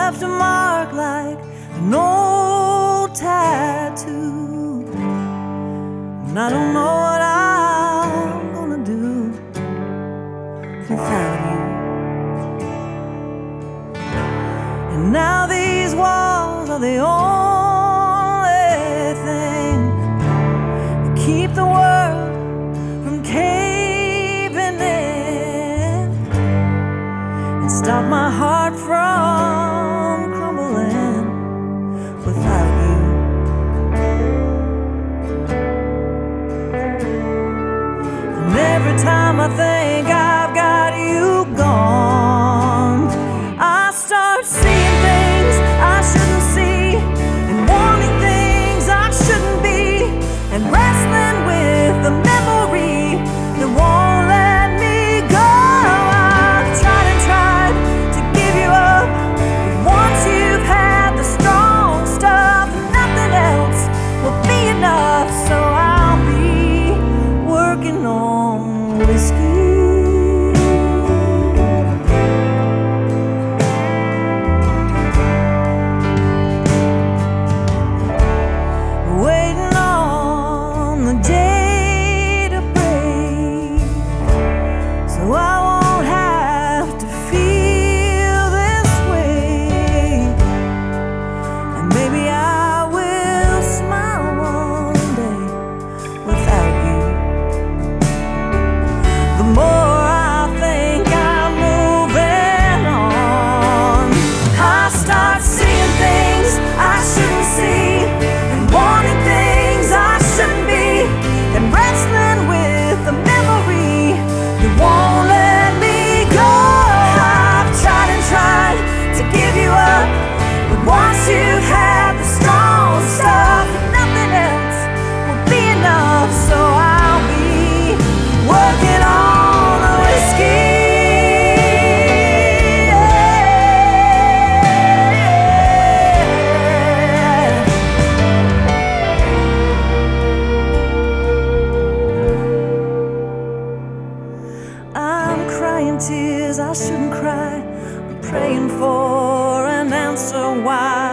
left a mark like an old tattoo. And I don't know what I'm gonna do without you. And now these walls are the only thing that keep the world from caving in and stop my heart from crumbling without you. And every time I think I've got you gone, I start seeing things I shouldn't see and wanting things I shouldn't be and wrestling with the memory that won't let me go. I've tried and tried to give you up, but once you've had the strong stuff, nothing else will be enough. So I'll be working on whiskey. Waiting on the day to break, so I won't have to feel this way. And maybe I will smile one day without you. The more I think I'm moving on, I start seeing things I shouldn't see and wanting things I shouldn't be and wrestling with the memory that won't let me go. I've tried and tried to give you up, but once you've had the strong stuff, nothing else will be enough. So I'll be working on the whiskey. I'm crying tears I shouldn't cry. I'm praying for an answer why